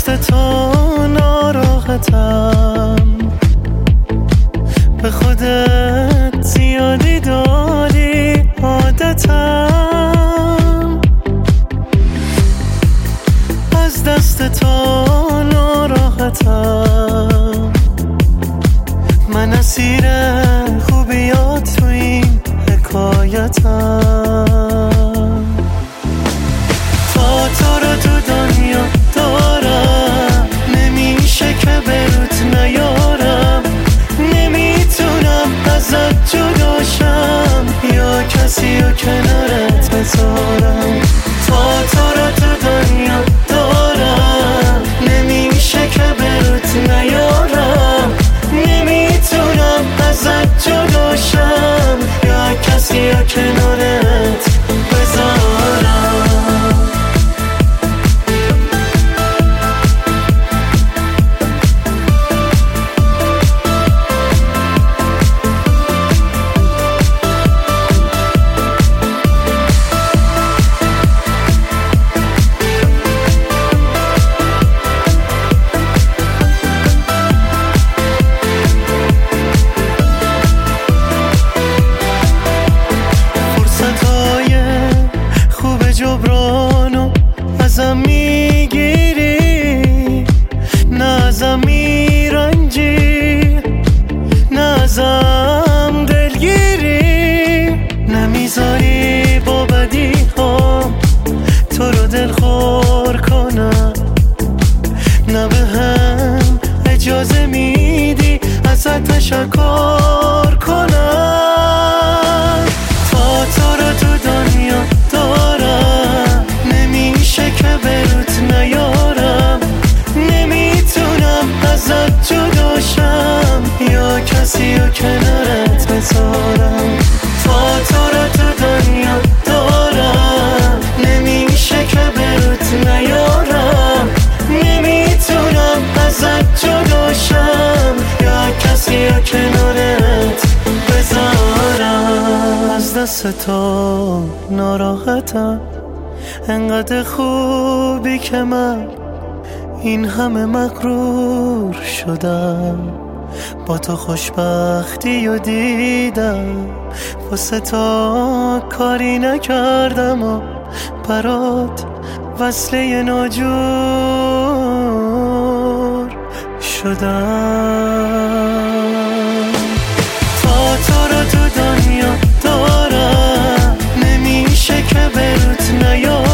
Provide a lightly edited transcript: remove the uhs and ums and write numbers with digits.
دست تو ناراحتم، به خودت زیادی داری عادتم. از دست تو ناراحتم، من اسیر خوبیات تو این حکایتم. تا تو رو تو دنیا دارم، نمیشه که بروت نیارم. نمیتونم ازت جداشم یا کسی رو کنارت بذارم. تا تو رو تو دنیا دارم، نمیشه که بروت نیارم. نمیتونم ازت جداشم یا کسی رو کنارت بذارم. جبرانو ازم میگیری، نه ازم میرنجی، نه ازم دلگیری. نمیذاری با بدی هم تو رو دلخور کنم، نه به هم اجازه میدی ازت تشکر کنم. تا تو رو تو دنیا دارم، نمیشه که بروت نیارم. نمیتونم ازت جداشم یا کسی رو کنارت بذارم. تا تو رو تو دنیا دارم، نمیشه که بروت نیارم. نمیتونم ازت جداشم یا کسی رو کنارت بذارم. از دست تو ناراحتم، انقدر خوبی که من این همه مغرور شدم. با تو خوشبختی و دیدم، واسه تو کاری نکردم و برات وصله ناجور شدم. تا تو رو تو دنیا دارم، نمیشه که بروت نیارم.